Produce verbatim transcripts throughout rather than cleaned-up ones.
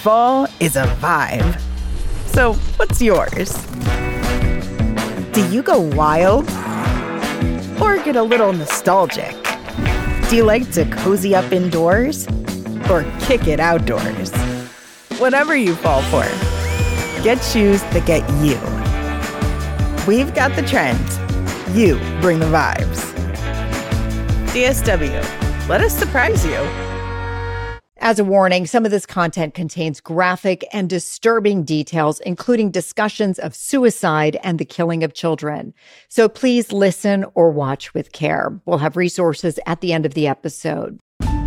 fall is a vibe. So, what's yours? Do you go wild? Or get a little nostalgic? Do you like to cozy up indoors? Or kick it outdoors? Whatever you fall for, get shoes that get you. We've got the trends. You bring the vibes. D S W, let us surprise you. As a warning, some of this content contains graphic and disturbing details, including discussions of suicide and the killing of children. So please listen or watch with care. We'll have resources at the end of the episode.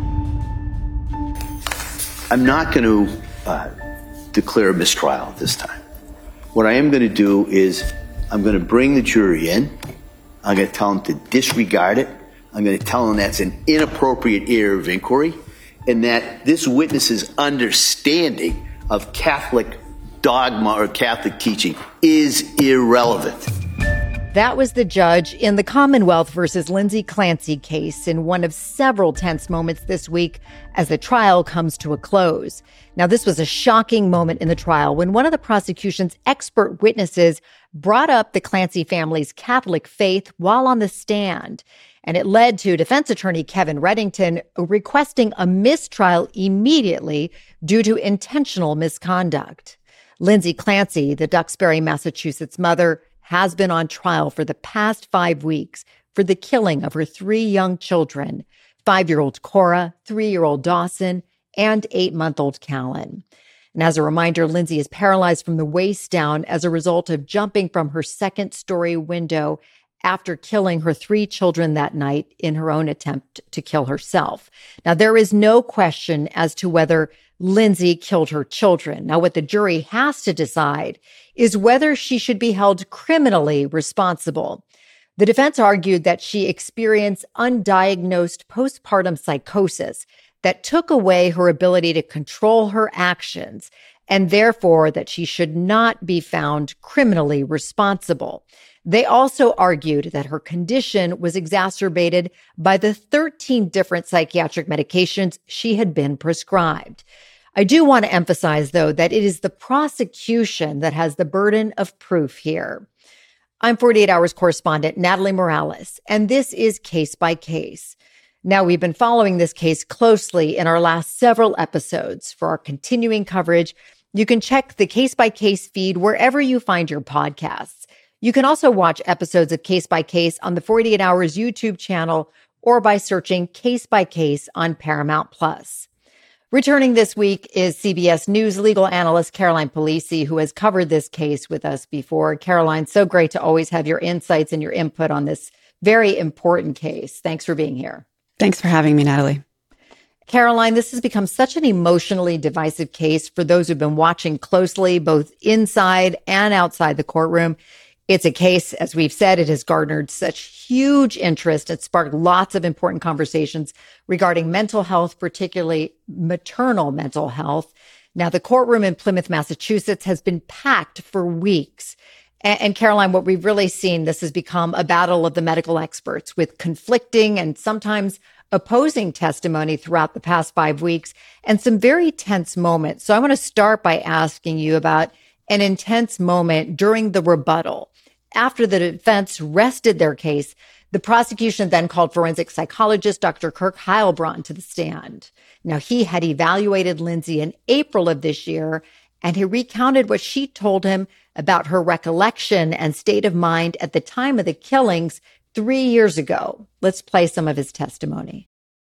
I'm not going to uh, declare a mistrial this time. What I am going to do is I'm going to bring the jury in. I'm going to tell them to disregard it. I'm going to tell them that's an inappropriate area of inquiry, and that this witness's understanding of Catholic dogma or Catholic teaching is irrelevant. That was the judge in the Commonwealth versus Lindsay Clancy case, in one of several tense moments this week as the trial comes to a close. Now, this was a shocking moment in the trial when one of the prosecution's expert witnesses brought up the Clancy family's Catholic faith while on the stand. And it led to defense attorney Kevin Reddington requesting a mistrial immediately due to intentional misconduct. Lindsay Clancy, the Duxbury, Massachusetts mother, has been on trial for the past five weeks for the killing of her three young children, five-year-old Cora, three-year-old Dawson, and eight-month-old Callan. And as a reminder, Lindsay is paralyzed from the waist down as a result of jumping from her second-story window after killing her three children that night in her own attempt to kill herself. Now, there is no question as to whether Lindsay killed her children. Now, what the jury has to decide is whether she should be held criminally responsible. The defense argued that she experienced undiagnosed postpartum psychosis that took away her ability to control her actions, and therefore that she should not be found criminally responsible. They also argued that her condition was exacerbated by the thirteen different psychiatric medications she had been prescribed. I do want to emphasize, though, that it is the prosecution that has the burden of proof here. I'm forty-eight hours correspondent Natalie Morales, and this is Case by Case. Now, we've been following this case closely in our last several episodes. For our continuing coverage, you can check the Case by Case feed wherever you find your podcasts. You can also watch episodes of Case by Case on the forty-eight hours YouTube channel or by searching Case by Case on Paramount Plus. Returning this week is C B S News legal analyst Caroline Polisi, who has covered this case with us before. Caroline, so great to always have your insights and your input on this very important case. Thanks for being here. Thanks for having me, Natalie. Caroline, this has become such an emotionally divisive case for those who've been watching closely, both inside and outside the courtroom. It's a case, as we've said, it has garnered such huge interest. It sparked lots of important conversations regarding mental health, particularly maternal mental health. Now, the courtroom in Plymouth, Massachusetts has been packed for weeks. And, and Caroline, what we've really seen, this has become a battle of the medical experts with conflicting and sometimes opposing testimony throughout the past five weeks and some very tense moments. So I want to start by asking you about an intense moment during the rebuttal. After the defense rested their case, the prosecution then called forensic psychologist Doctor Kirk Heilbronn to the stand. Now, he had evaluated Lindsay in April of this year, and he recounted what she told him about her recollection and state of mind at the time of the killings three years ago. Let's play some of his testimony.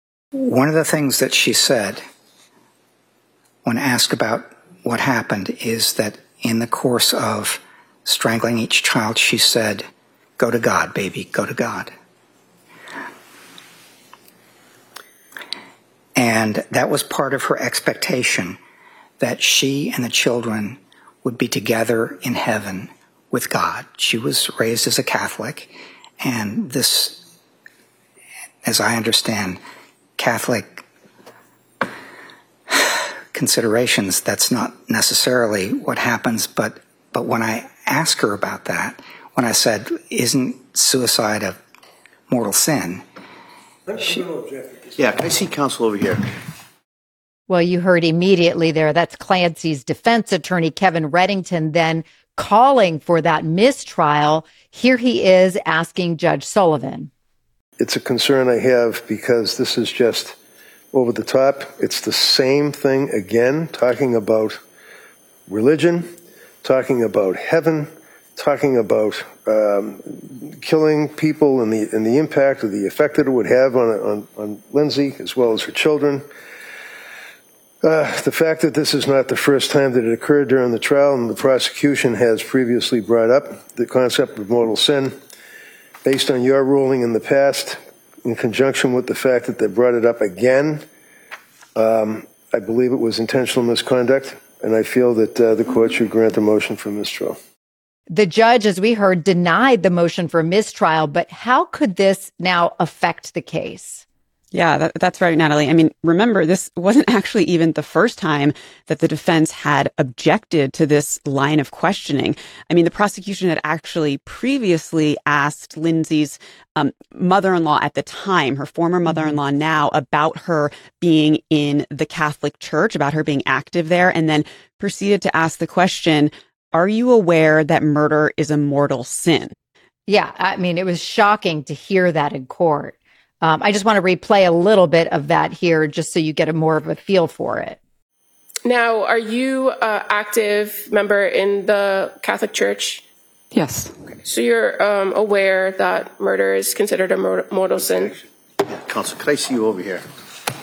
One of the things that she said when asked about what happened is that in the course of strangling each child, she said, "Go to God, baby, go to God." And that was part of her expectation, that she and the children would be together in heaven with God. She was raised as a Catholic, and this, as I understand, Catholic considerations, that's not necessarily what happens, but but when I asked her about that, when I said, "Isn't suicide a mortal sin?" She, yeah, can I see counsel over here? Well, you heard immediately there, that's Clancy's defense attorney, Kevin Reddington, then calling for that mistrial. Here he is asking Judge Sullivan. It's a concern I have because this is just over the top. It's the same thing again, talking about religion, talking about heaven, talking about um, killing people and the and the impact or the effect that it would have on on, on Lindsay as well as her children. Uh, the fact that this is not the first time that it occurred during the trial, and the prosecution has previously brought up the concept of mortal sin, based on your ruling in the past, in conjunction with the fact that they brought it up again, um, I believe it was intentional misconduct, and I feel that uh, the court should grant the motion for mistrial. The judge, as we heard, denied the motion for mistrial, but how could this now affect the case? Yeah, that, that's right, Natalie. I mean, remember, this wasn't actually even the first time that the defense had objected to this line of questioning. I mean, the prosecution had actually previously asked Lindsay's um, mother-in-law at the time, her former mother-in-law now, about her being in the Catholic Church, about her being active there, and then proceeded to ask the question, are you aware that murder is a mortal sin? Yeah, I mean, it was shocking to hear that in court. Um, I just want to replay a little bit of that here just so you get a more of a feel for it. Now, are you an active member in the Catholic Church? Yes. Okay. So you're um, aware that murder is considered a mortal sin? Yeah, Counsel, could I see you over here?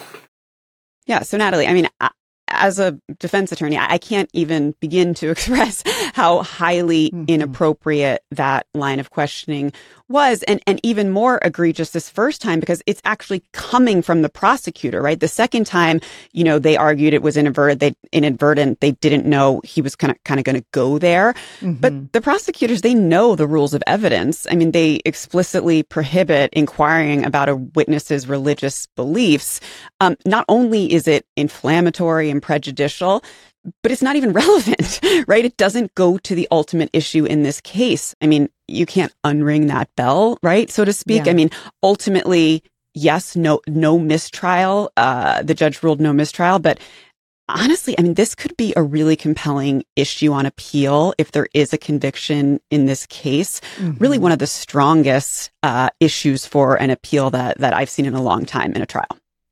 Yeah, so Natalie, I mean, I, as a defense attorney, I can't even begin to express how highly mm-hmm. inappropriate that line of questioning was, and, and even more egregious this first time because it's actually coming from the prosecutor, right? The second time, you know, they argued it was inadvertent, they inadvertent, they didn't know he was kind of kind of going to go there. Mm-hmm. But the prosecutors, they know the rules of evidence. I mean, they explicitly prohibit inquiring about a witness's religious beliefs. Um, not only is it inflammatory and prejudicial, but it's not even relevant, right? It doesn't go to the ultimate issue in this case. I mean, you can't unring that bell, right? So to speak. Yeah. I mean, ultimately, yes, no, no mistrial. Uh, the judge ruled no mistrial, but honestly, I mean, this could be a really compelling issue on appeal if there is a conviction in this case. Mm-hmm. Really one of the strongest uh, issues for an appeal that, that I've seen in a long time in a trial.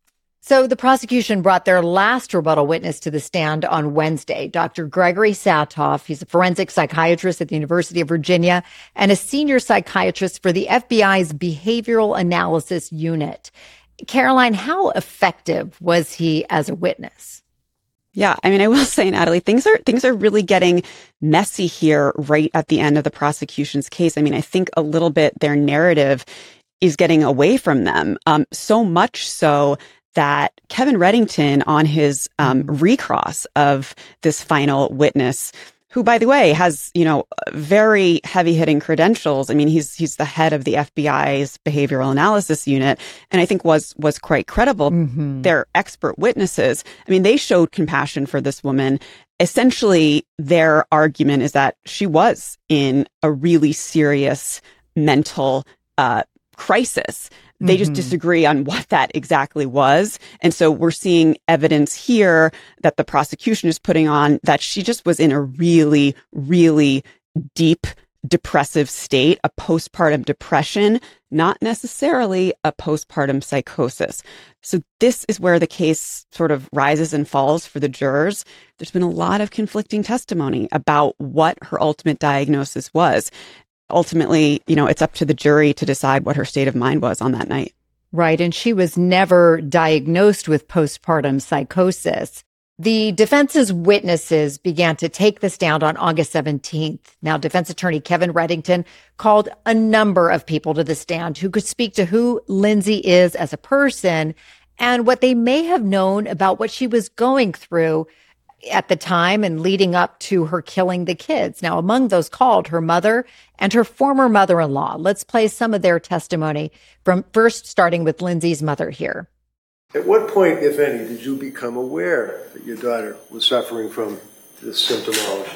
So the prosecution brought their last rebuttal witness to the stand on Wednesday, Doctor Gregory Satoff. He's a forensic psychiatrist at the University of Virginia and a senior psychiatrist for the F B I's Behavioral Analysis Unit. Caroline, how effective was he as a witness? Yeah, I mean, I will say, Natalie, things are things are really getting messy here right at the end of the prosecution's case. I mean, I think a little bit their narrative is getting away from them, um, so much so that Kevin Reddington, on his um, recross of this final witness, who, by the way, has, you know, very heavy-hitting credentials. I mean, he's he's the head of the F B I's Behavioral Analysis Unit, and I think was was quite credible. Mm-hmm. They're expert witnesses. I mean, they showed compassion for this woman. Essentially, their argument is that she was in a really serious mental uh, crisis. They just disagree on what that exactly was. And so we're seeing evidence here that the prosecution is putting on that she just was in a really, really deep depressive state, a postpartum depression, not necessarily a postpartum psychosis. So this is where the case sort of rises and falls for the jurors. There's been a lot of conflicting testimony about what her ultimate diagnosis was. Ultimately, you know, it's up to the jury to decide what her state of mind was on that night. Right. And she was never diagnosed with postpartum psychosis. The defense's witnesses began to take the stand on August seventeenth. Now, defense attorney Kevin Reddington called a number of people to the stand who could speak to who Lindsay is as a person and what they may have known about what she was going through at the time and leading up to her killing the kids. Now, among those called, her mother and her former mother-in-law. Let's play some of their testimony from first starting with Lindsay's mother here. At what point, if any, did you become aware that your daughter was suffering from this symptomology?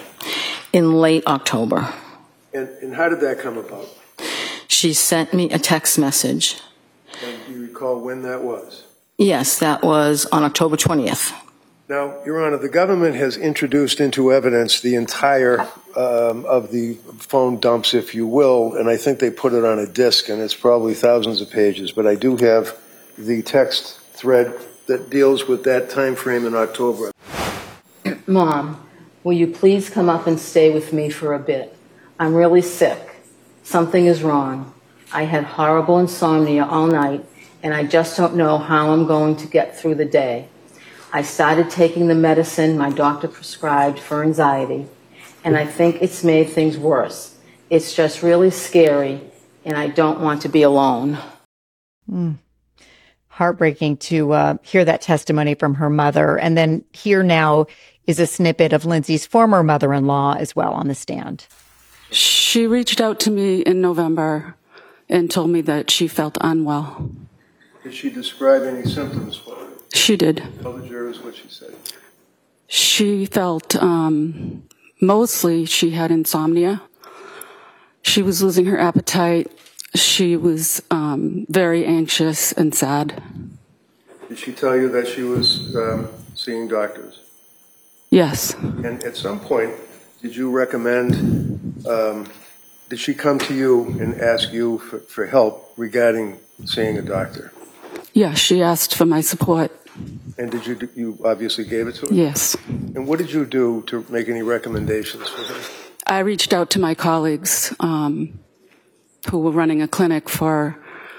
In late October. And, and how did that come about? She sent me a text message. And do you recall when that was? Yes, that was on October twentieth. Now, Your Honor, the government has introduced into evidence the entire um, of the phone dumps, if you will, and I think they put it on a disc, and it's probably thousands of pages. But I do have the text thread that deals with that time frame in October. Mom, will you please come up and stay with me for a bit? I'm really sick. Something is wrong. I had horrible insomnia all night, and I just don't know how I'm going to get through the day. I started taking the medicine my doctor prescribed for anxiety, and I think it's made things worse. It's just really scary, and I don't want to be alone. Mm. Heartbreaking to uh, hear that testimony from her mother. And then here now is a snippet of Lindsay's former mother-in-law as well on the stand. She reached out to me in November and told me that she felt unwell. Did she describe any symptoms for you? She did. Tell the jurors what she said. She felt, um, mostly she had insomnia. She was losing her appetite. She was um, very anxious and sad. Did she tell you that she was um, seeing doctors? Yes. And at some point, did you recommend, um, did she come to you and ask you for, for help regarding seeing a doctor? Yeah, she asked for my support. And did you, you obviously gave it to her? Yes. And what did you do to make any recommendations for her? I reached out to my colleagues um, who were running a clinic for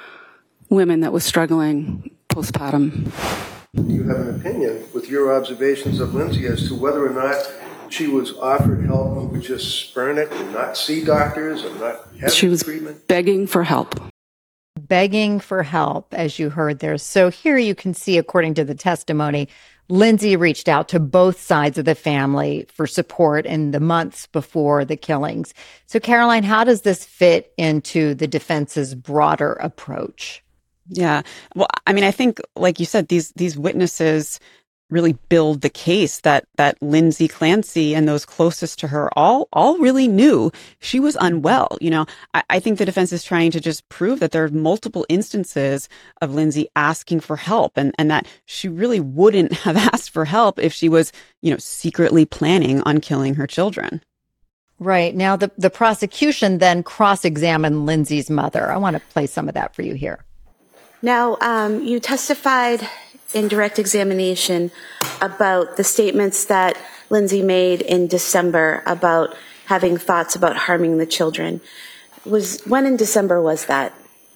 women that were struggling postpartum. Do you have an opinion with your observations of Lindsay as to whether or not she was offered help and would just spurn it and not see doctors and not have she was treatment? Begging for help. Begging for help, as you heard there. So here you can see, according to the testimony, Lindsay reached out to both sides of the family for support in the months before the killings. So, Caroline, how does this fit into the defense's broader approach? Yeah. Well, I mean, I think, like you said, these these witnesses really build the case that that Lindsay Clancy and those closest to her all all really knew she was unwell. You know, I, I think the defense is trying to just prove that there are multiple instances of Lindsay asking for help, and, and that she really wouldn't have asked for help if she was, you know, secretly planning on killing her children. Right. Now, the, the prosecution then cross-examined Lindsay's mother. I want to play some of that for you here. Now, um, you testified in direct examination about the statements that Lindsay made in December about having thoughts about harming the children. Was when in December was that?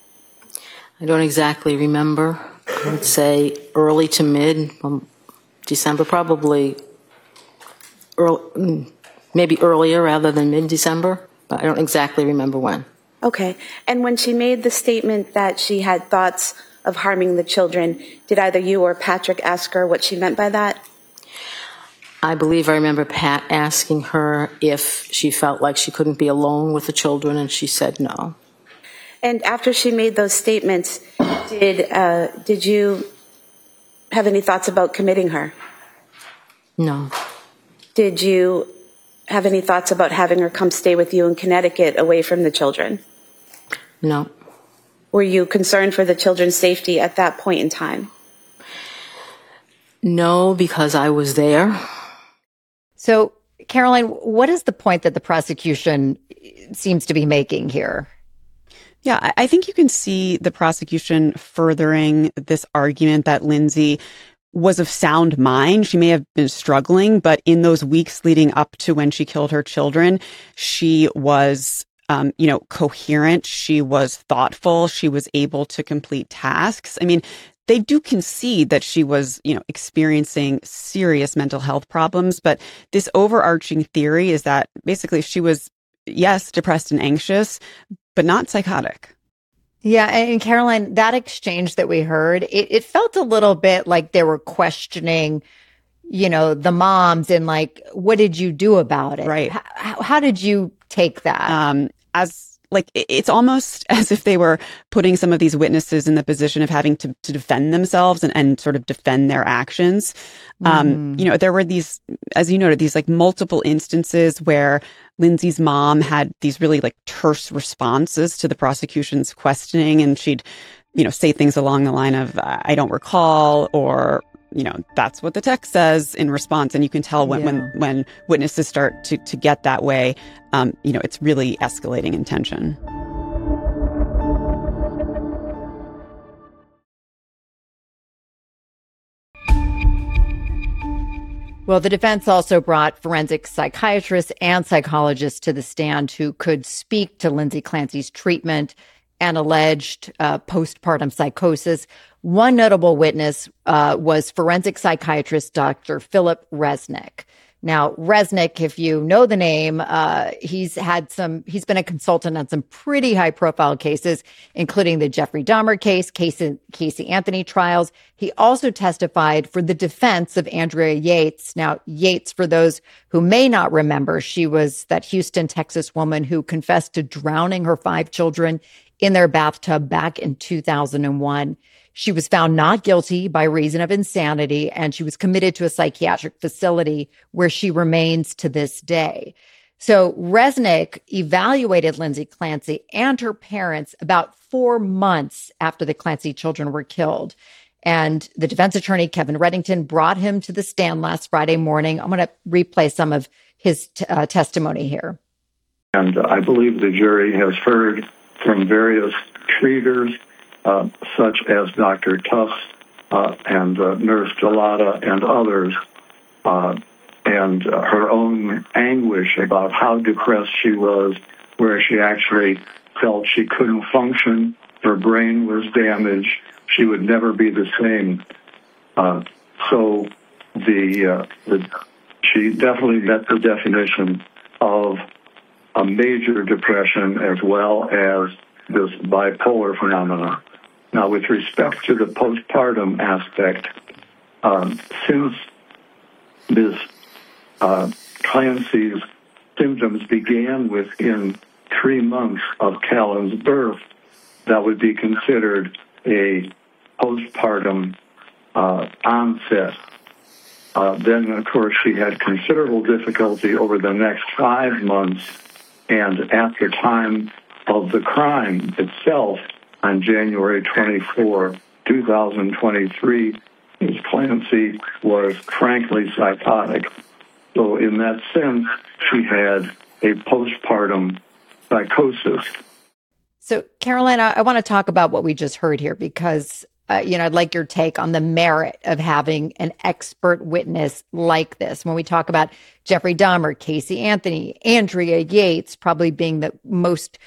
I don't exactly remember. I would say early to mid um, December, probably early, maybe earlier rather than mid-December, but I don't exactly remember when. Okay. And when she made the statement that she had thoughts of harming the children, did either you or Patrick ask her what she meant by that? I believe I remember Pat asking her if she felt like she couldn't be alone with the children, and she said no. And after she made those statements, did uh, did you have any thoughts about committing her? No. Did you have any thoughts about having her come stay with you in Connecticut away from the children? No. Were you concerned for the children's safety at that point in time? No, because I was there. So, Caroline, what is the point that the prosecution seems to be making here? Yeah, I think you can see the prosecution furthering this argument that Lindsay was of sound mind. She may have been struggling, but in those weeks leading up to when she killed her children, she was Um, you know, coherent. She was thoughtful. She was able to complete tasks. I mean, they do concede that she was, you know, experiencing serious mental health problems. But this overarching theory is that basically she was, yes, depressed and anxious, but not psychotic. Yeah. And Caroline, that exchange that we heard, it, it felt a little bit like they were questioning, you know, the moms and like, what did you do about it? Right. How, how did you take that? Um, as like, it's almost as if they were putting some of these witnesses in the position of having to, to defend themselves and, and sort of defend their actions. Mm. Um, you know, there were these, as you noted, these like multiple instances where Lindsay's mom had these really like terse responses to the prosecution's questioning. And she'd, you know, say things along the line of, I don't recall, or you know, that's what the text says in response. And you can tell when, Yeah. when, when witnesses start to, to get that way, um, you know, it's really escalating in tension. Well, the defense also brought forensic psychiatrists and psychologists to the stand who could speak to Lindsay Clancy's treatment and alleged uh, postpartum psychosis. One notable witness uh, was forensic psychiatrist Doctor Philip Resnick. Now, Resnick, if you know the name, uh, he's had some, he's been a consultant on some pretty high profile cases, including the Jeffrey Dahmer case, Casey, Casey Anthony trials. He also testified for the defense of Andrea Yates. Now, Yates, for those who may not remember, she was that Houston, Texas woman who confessed to drowning her five children in their bathtub back in two thousand one. She was found not guilty by reason of insanity, and she was committed to a psychiatric facility where she remains to this day. So Resnick evaluated Lindsay Clancy and her parents about four months after the Clancy children were killed. And the defense attorney, Kevin Reddington, brought him to the stand last Friday morning. I'm going to replay some of his t- uh, testimony here. And I believe the jury has heard from various treaters, Uh, such as Doctor Tufts uh, and uh, Nurse Gelada and others, uh, and uh, her own anguish about how depressed she was, where she actually felt she couldn't function, her brain was damaged, she would never be the same. Uh, so the, uh, the she definitely met the definition of a major depression as well as this bipolar phenomenon. Now, with respect to the postpartum aspect, um, since Miz Uh, Clancy's symptoms began within three months of Callan's birth, that would be considered a postpartum uh, onset. Uh, then, of course, she had considerable difficulty over the next five months, and at the time of the crime itself, on January twenty-fourth, two thousand twenty-three, Miz Clancy was frankly psychotic. So in that sense, she had a postpartum psychosis. So, Carolina, I want to talk about what we just heard here because, uh, you know, I'd like your take on the merit of having an expert witness like this. When we talk about Jeffrey Dahmer, Casey Anthony, Andrea Yates, probably being the most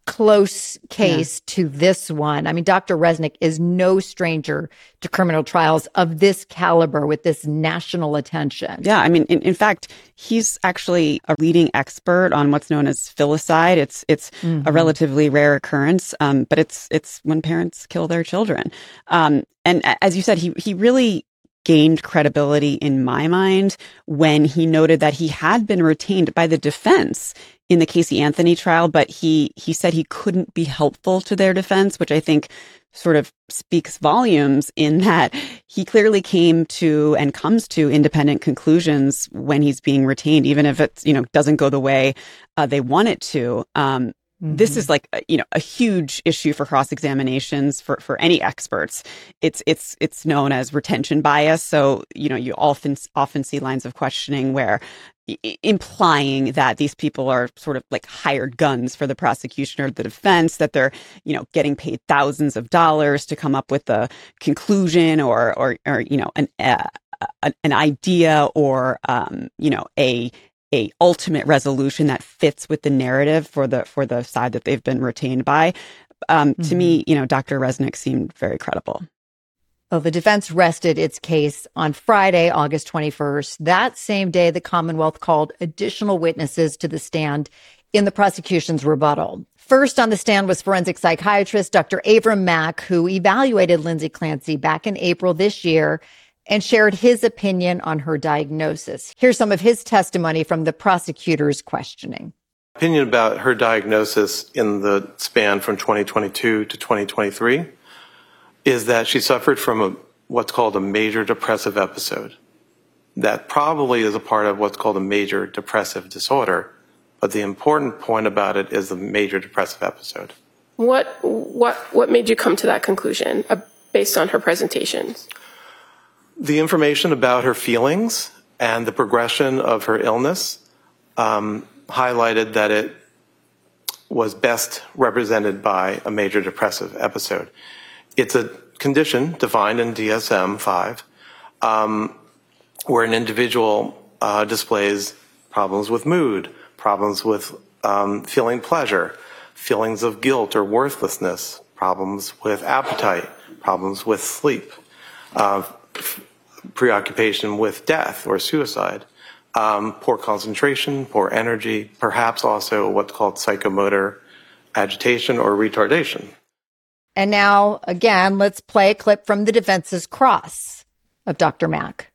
close case yeah. to this one. I mean, Doctor Resnick is no stranger to criminal trials of this caliber with this national attention. Yeah, I mean, in, in fact, he's actually a leading expert on what's known as filicide. It's it's mm-hmm. a relatively rare occurrence, um, but it's it's when parents kill their children. Um, and as you said, he he really gained credibility in my mind when he noted that he had been retained by the defense in the Casey Anthony trial, but he he said he couldn't be helpful to their defense, which I think sort of speaks volumes in that he clearly came to and comes to independent conclusions when he's being retained, even if it, you know, doesn't go the way uh, they want it to. Um, Mm-hmm. This is like, you know, a huge issue for cross-examinations for, for any experts. It's it's it's known as retention bias. So, you know, you often often see lines of questioning where I- implying that these people are sort of like hired guns for the prosecution or the defense, that they're, you know, getting paid thousands of dollars to come up with a conclusion or or or you know an uh, an idea or um, you know a a ultimate resolution that fits with the narrative for the for the side that they've been retained by. Um, mm-hmm. To me, you know, Doctor Resnick seemed very credible. Well, the defense rested its case on Friday, August twenty-first. That same day, the Commonwealth called additional witnesses to the stand in the prosecution's rebuttal. First on the stand was forensic psychiatrist Doctor Avram Mack, who evaluated Lindsay Clancy back in April this year and shared his opinion on her diagnosis. Here's some of his testimony from the prosecutor's questioning. Opinion about her diagnosis in the span from twenty twenty-two to twenty twenty-three is that she suffered from a, what's called a major depressive episode. That probably is a part of what's called a major depressive disorder, but the important point about it is the major depressive episode. What what what made you come to that conclusion uh, based on her presentations? The information about her feelings and the progression of her illness um, highlighted that it was best represented by a major depressive episode. It's a condition defined in D S M five um, where an individual uh, displays problems with mood, problems with um, feeling pleasure, feelings of guilt or worthlessness, problems with appetite, problems with sleep, uh, preoccupation with death or suicide, um, poor concentration, poor energy, perhaps also what's called psychomotor agitation or retardation. And now, again, let's play a clip from the defense's cross of Doctor Mack.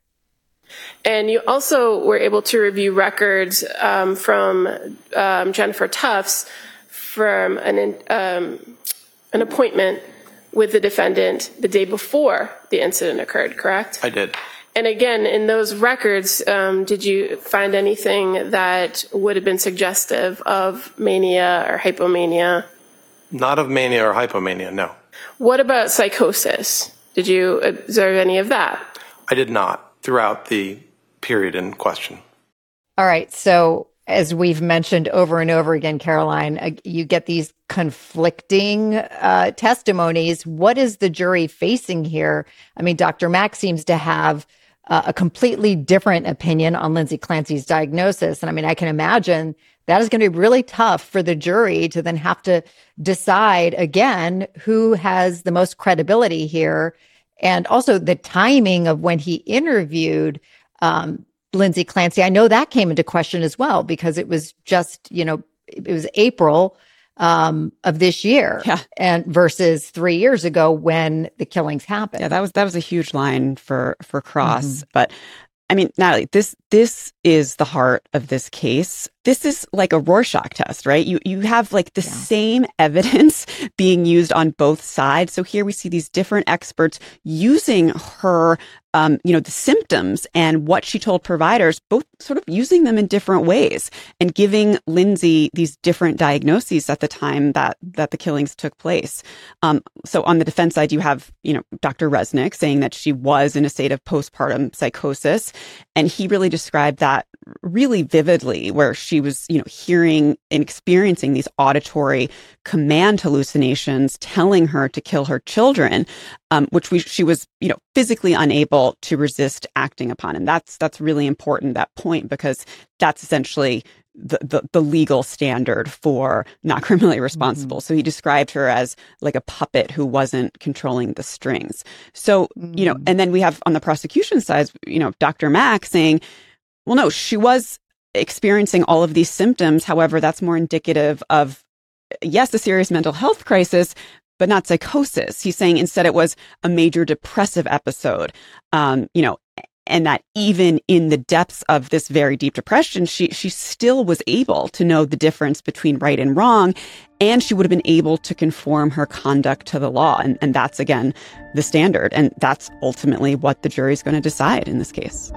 And you also were able to review records um, from um, Jennifer Tufts from an, um, an appointment with the defendant the day before the incident occurred, correct? I did. And again, in those records, um, did you find anything that would have been suggestive of mania or hypomania? Not of mania or hypomania, no. What about psychosis? Did you observe any of that? I did not throughout the period in question. All right. So as we've mentioned over and over again, Caroline, uh, you get these conflicting uh, testimonies. What is the jury facing here? I mean, Doctor Mack seems to have uh, a completely different opinion on Lindsay Clancy's diagnosis. And I mean, I can imagine that is going to be really tough for the jury to then have to decide again who has the most credibility here. And also the timing of when he interviewed um, Lindsay Clancy. I know that came into question as well, because it was just, you know, it was April um, of this year, yeah. and versus three years ago when the killings happened. Yeah, that was that was a huge line for for Cross. Mm-hmm. But I mean, Natalie, this this is the heart of this case. This is like a Rorschach test, right? You you have like the yeah. same evidence being used on both sides. So here we see these different experts using her, um, you know, the symptoms and what she told providers, both sort of using them in different ways and giving Lindsay these different diagnoses at the time that that the killings took place. Um, so on the defense side, you have, you know, Doctor Resnick saying that she was in a state of postpartum psychosis, and he really described that really vividly, where she was, you know, hearing and experiencing these auditory command hallucinations telling her to kill her children, um, which we, she was, you know, physically unable to resist acting upon. And that's that's really important, that point, because that's essentially the, the, the legal standard for not criminally responsible. Mm-hmm. So he described her as like a puppet who wasn't controlling the strings. So, mm-hmm. you know, and then we have on the prosecution side, you know, Doctor Mack saying, well, no, she was experiencing all of these symptoms. However, that's more indicative of, yes, a serious mental health crisis, but not psychosis. He's saying instead it was a major depressive episode, um, you know, and that even in the depths of this very deep depression, she she still was able to know the difference between right and wrong, and she would have been able to conform her conduct to the law. And, and that's, again, the standard. And that's ultimately what the jury's going to decide in this case.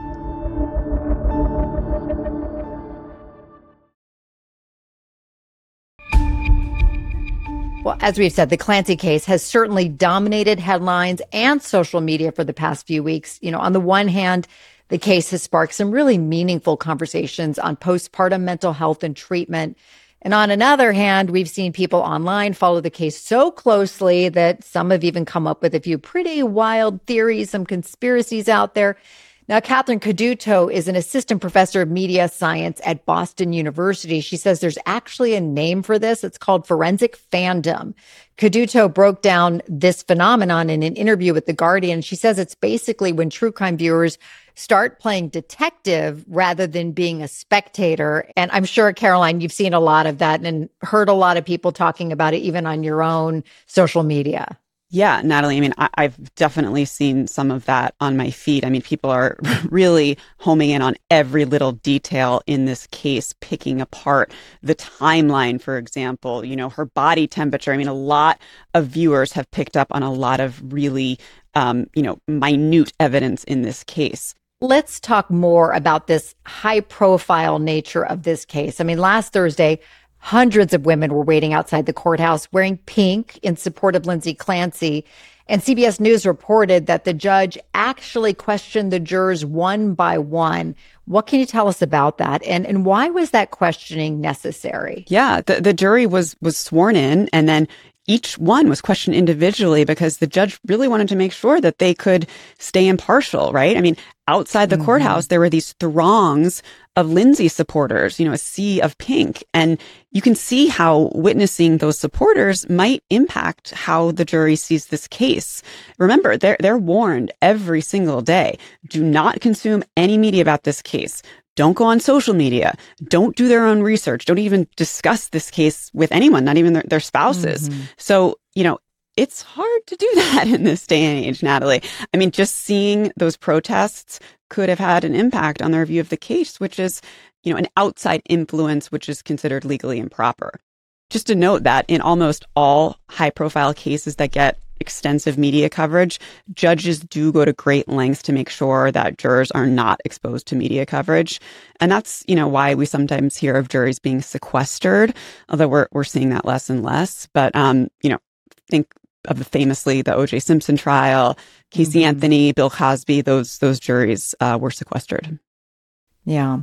Well, as we've said, the Clancy case has certainly dominated headlines and social media for the past few weeks. You know, on the one hand, the case has sparked some really meaningful conversations on postpartum mental health and treatment. And on another hand, we've seen people online follow the case so closely that some have even come up with a few pretty wild theories, some conspiracies out there. Now, Catherine Caduto is an assistant professor of media science at Boston University. She says there's actually a name for this. It's called forensic fandom. Caduto broke down this phenomenon in an interview with The Guardian. She says it's basically when true crime viewers start playing detective rather than being a spectator. And I'm sure, Caroline, you've seen a lot of that and heard a lot of people talking about it, even on your own social media. Yeah, Natalie, I mean, I, I've definitely seen some of that on my feed. I mean, people are really homing in on every little detail in this case, picking apart the timeline, for example, you know, her body temperature. I mean, a lot of viewers have picked up on a lot of really, um, you know, minute evidence in this case. Let's talk more about this high profile nature of this case. I mean, last Thursday, hundreds of women were waiting outside the courthouse wearing pink in support of Lindsay Clancy. And C B S News reported that the judge actually questioned the jurors one by one. What can you tell us about that? And and why was that questioning necessary? Yeah, the, the jury was was sworn in, and then each one was questioned individually because the judge really wanted to make sure that they could stay impartial, right? I mean, outside the mm-hmm. courthouse, there were these throngs of Lindsay supporters, you know, a sea of pink. And you can see how witnessing those supporters might impact how the jury sees this case. Remember, they're, they're warned every single day, do not consume any media about this case. Don't go on social media. Don't do their own research. Don't even discuss this case with anyone, not even their, their spouses. Mm-hmm. So, you know, it's hard to do that in this day and age, Natalie. I mean, just seeing those protests could have had an impact on their view of the case, which is, you know, an outside influence, which is considered legally improper. Just to note that in almost all high-profile cases that get extensive media coverage, judges do go to great lengths to make sure that jurors are not exposed to media coverage. And that's, you know, why we sometimes hear of juries being sequestered, although we're we're seeing that less and less. But, um, you know, think of the famously the O J Simpson trial, Casey mm-hmm. Anthony, Bill Cosby, those those juries uh, were sequestered. Yeah.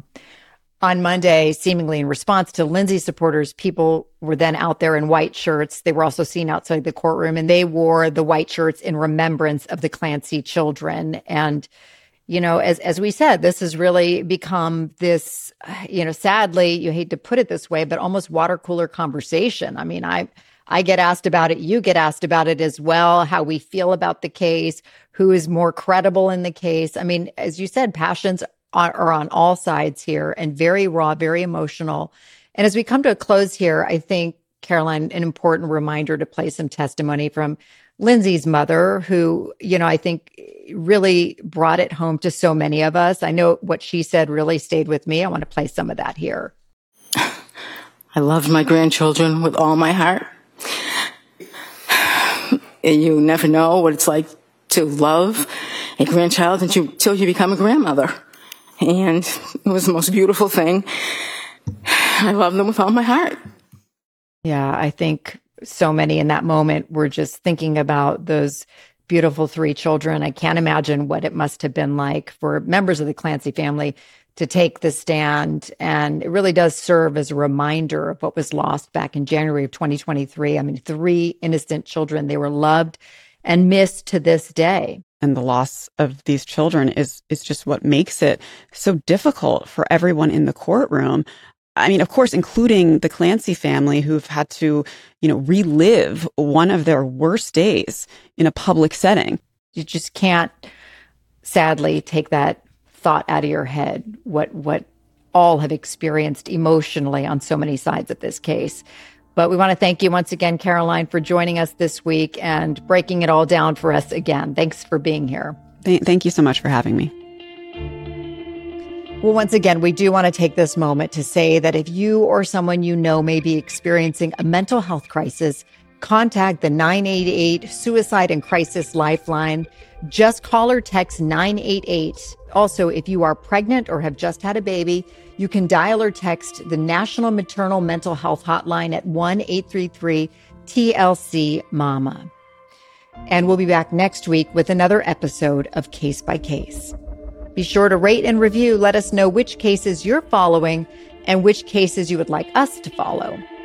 On Monday, seemingly in response to Lindsay supporters, people were then out there in white shirts. They were also seen outside the courtroom, and they wore the white shirts in remembrance of the Clancy children. And, you know, as as we said, this has really become this, you know, sadly, you hate to put it this way, but almost water cooler conversation. I mean, I I get asked about it. You get asked about it as well, how we feel about the case, who is more credible in the case. I mean, as you said, passions are on all sides here and very raw, very emotional. And as we come to a close here, I think, Caroline, an important reminder to play some testimony from Lindsay's mother, who, you know, I think really brought it home to so many of us. I know what she said really stayed with me. I want to play some of that here. I loved my grandchildren with all my heart. And you never know what it's like to love a grandchild until you, until you become a grandmother. And it was the most beautiful thing. I love them with all my heart. Yeah, I think so many in that moment were just thinking about those beautiful three children. I can't imagine what it must have been like for members of the Clancy family to take the stand. And it really does serve as a reminder of what was lost back in January of twenty twenty-three. I mean, three innocent children. They were loved and missed to this day. And the loss of these children is is just what makes it so difficult for everyone in the courtroom. I mean, of course, including the Clancy family, who've had to, you know, relive one of their worst days in a public setting. You just can't, sadly, take that thought out of your head, what what all have experienced emotionally on so many sides of this case. But we want to thank you once again, Caroline, for joining us this week and breaking it all down for us again. Thanks for being here. Th- thank you so much for having me. Well, once again, we do want to take this moment to say that if you or someone you know may be experiencing a mental health crisis, contact the nine eight eight Suicide and Crisis Lifeline. Just call or text nine eight eight. Also, if you are pregnant or have just had a baby, you can dial or text the National Maternal Mental Health Hotline at one eight three three T L C Mama. And we'll be back next week with another episode of Case by Case. Be sure to rate and review. Let us know which cases you're following and which cases you would like us to follow.